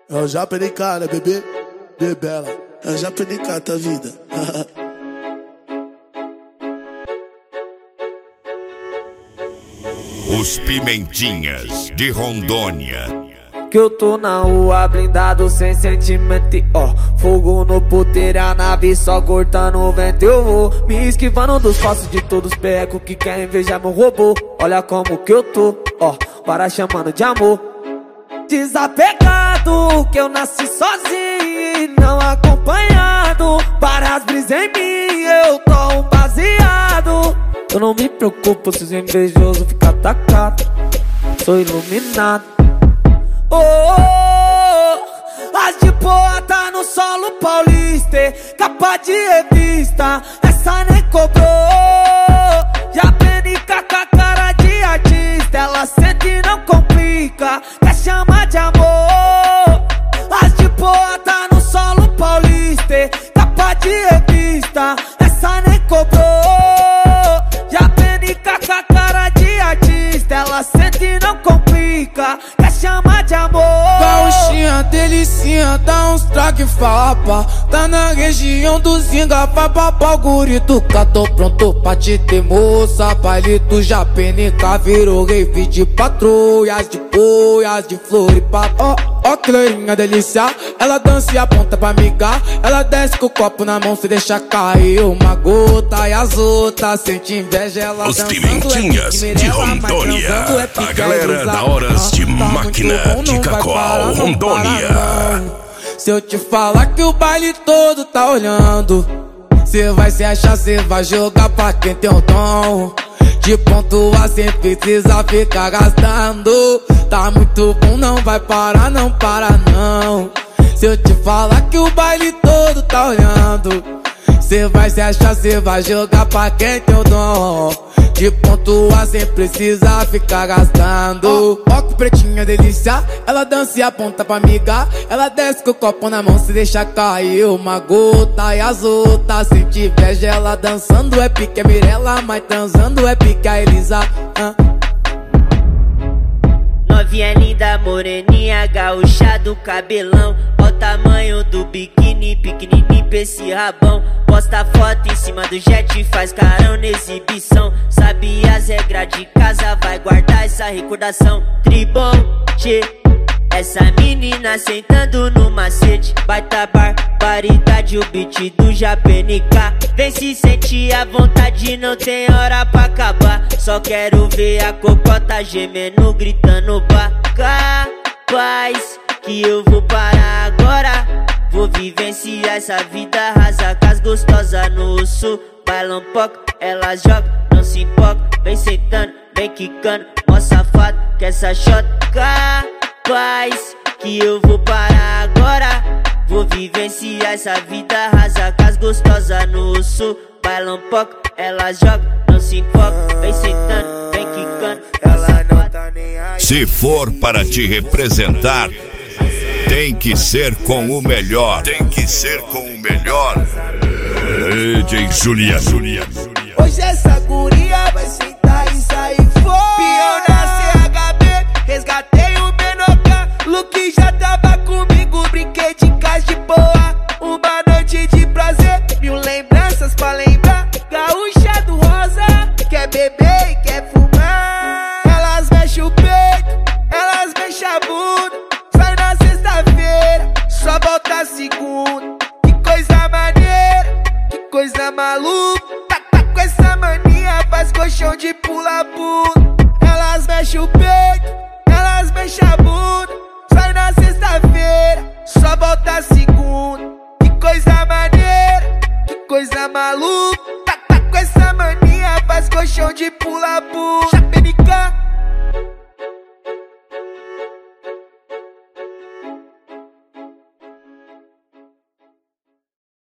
É o Japenica, né, bebê? Bebela. É o Japenica, tua vida. Os Pimentinhas de Rondônia. Que eu tô na rua blindado sem sentimento, ó. Fogo no puteiro, a nave só cortando o vento. Eu vou me esquivando dos passos de todos os pecos que querem invejar meu robô. Olha como que eu tô, ó, para chamando de amor. Desapegado, que eu nasci sozinho e não acompanhado. Para as brisas em mim, eu tô um baseado. Eu não me preocupo se os invejosos ficam atacados. Sou iluminado. Oh, as de boa tá no solo paulista, capa de revista, essa nem cobrou. Já Penica com a cara de artista, ela sente e não complica, quer chamar de amor. As de boa tá no solo paulista, capa de revista, essa nem cobrou. Já Penica com a cara de artista, ela sente e não complica, quer chamar de amor. Gauchinha, delicinha, dá uns traque fapa. Tá na região do Zinga, papapá, gurito. Tô pronto pra te ter, moça. Palito já Penica, virou rave de patrulhas, de boias, de floripapo. Ó que loirinha delícia, ela dança e aponta pra migar. Ela desce com o copo na mão, se deixa cair uma gota. E as outras sente inveja, ela Os dançando. Pimentinhas de Rondônia. A galera da Horas de Máquina de Cacoal, Rondônia. Se eu te falar que o baile todo tá olhando, cê vai se achar, cê vai jogar pra quem tem o dom de pontuar sem precisar ficar gastando. Tá muito bom, não vai parar, não para não. Se eu te falar que o baile todo tá olhando, cê vai se achar, cê vai jogar pra quem tem o dom de pontuar sem precisar ficar gastando. Ó que pretinha delícia, ela dança e aponta pra migar. Ela desce com o copo na mão, se deixa cair uma gota. E as outras sente inveja, ela dançando é pique a Mirella, mas transando é pique a Elisa. Novinha linda, moreninha, gaúcha do cabelão. Ó o tamanho do biquíni, pequenininho pra esse rabão. Posta foto em cima do jet, faz carão na exibição. Sabe as regras de casa, vai guardar essa recordação. Tribom, tchê, essa menina sentando no macete. Baita barbaridade, o beat do Japenica. Vem se sentir à vontade, não tem hora pra acabar. Só quero ver a cocota gemendo, gritando pra capaz que eu vou parar agora. Vou vivenciar essa vida rasa com as gostosas no sul. Bailam pouco, elas jogam, não se empolga. Vem sentando, vem quicando, ó safado, que essa shot capaz que eu vou parar agora. Vou vivenciar essa vida rasa com as gostosas no sul. Bailam pouco, elas jogam, não se empolga. Vem sentando, vem quicando, ó safado. Se for para te representar, tem que ser com o melhor. Tem que ser com o melhor. DJ Julia. Hoje essa guria vai sentar e sair fora. Pião na CHB, resgatei o Benoca. Luke já tava comigo, brinquei de casa de boa. Uma noite de prazer, 1000 lembranças pra lembrar. Gaúcha do Rosa, quer beber?